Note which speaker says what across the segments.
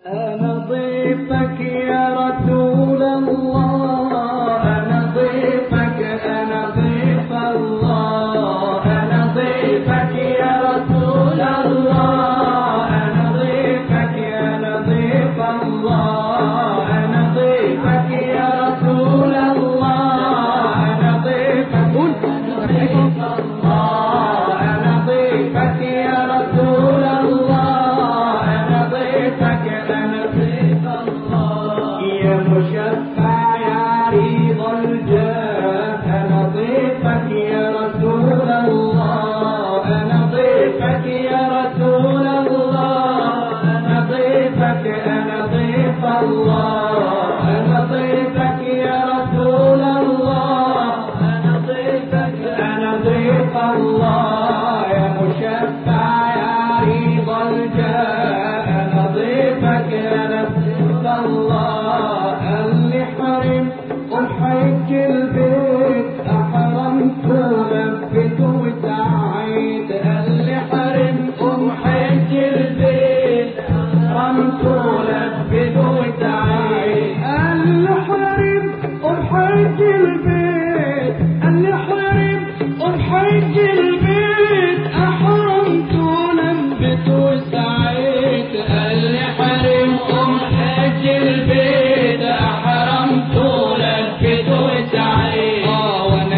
Speaker 1: أنا ضيفك يا رسول الله، أنا ضيفك، أنا ضيف الله، أنا ضيفك يا رسول الله، أنا ضيفك، أنا ضيف الله، أنا ضيفك يا رسول الله، أنا ضيفك، ضيف الله، أنا ضيفك يا رسول الله، أنا ضيفك، أنا ضيف الله، يا مشفع يا عريض الجاه، أنا ضيفك يا رسول الله، أنا ضيفك يا رسول الله، أنا ضيفك، أنا ضيف الله، أنا ضيفك يا رسول الله، أنا ضيفك، أنا ضيف الله، يا مشفع يا عريض الجاه، أنا ضيفك، أنا ضيف الله، اللي حرم وحج البيت أحرمت ولبت وسعيت، اللي حرم وحج البيت أحرمت ولبت وسعيت، اللي حرم وحج البيت، اللي حرم وحج البيت أحرمت ولبت وسعيت، اللي حرم وحج البيت أحرمت ولبت وسعيت، وانا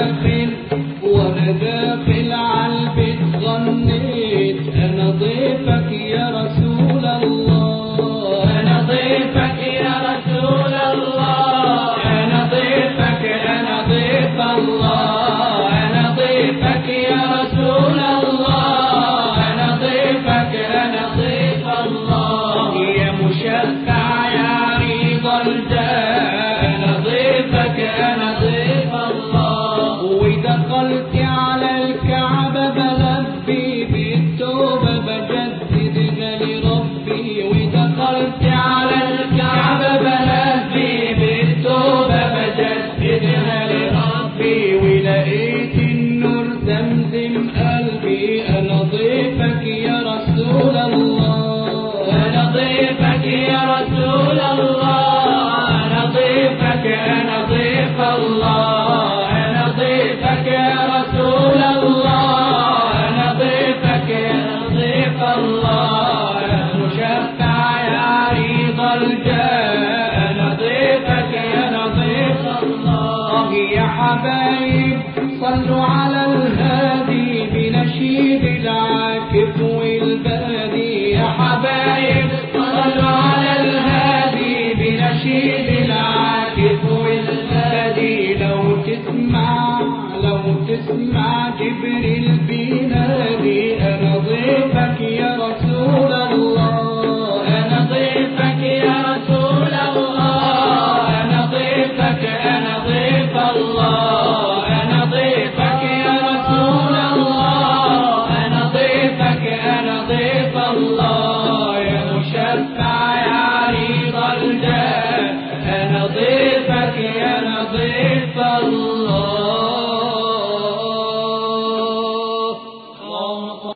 Speaker 1: داخل عالبيت غنيت، انا ضيفك يا رسول الله، انا ضيفك يا رسول الله، انا ضيفك، انا ضيف الله، انا ضيفك يا رسول الله، انا ضيفك، انا ضيف الله، يا مشفع يا عريض الجاه، انا ضيفك، انا ضيف الله، ودخلت على الكعبة بلبي بالتوبة بجددها لربي، ودخلت على الكعبة بلبي بالتوبة بجددها لربي، ولقيت النور زمزم قلبي، انا ضيفك يا رسول الله، انا ضيفك يا رسول الله، انا ضيفك، انا ضيف الله، انا ضيفك يا رسول الله، انا ضيفك، انا ضيف الله، يا مشفع يا عريض الجاه، انا ضيفك، انا ضيف الله، يا حبايب صلوا على الهادي بنشيد العاكف والبادي، يا حبايب صلوا على الهادي بنشيد العاكف والبادي، لو تسمع جبريل بينادي، انا ضيفك يا رسول الله، انا ضيفك يا رسول الله، انا ضيفك، انا ضيف الله، انا ضيفك يا رسول الله، انا ضيفك، انا ضيف الله، يا مشفع يا عريض الجاه، انا ضيفك، انا ضيف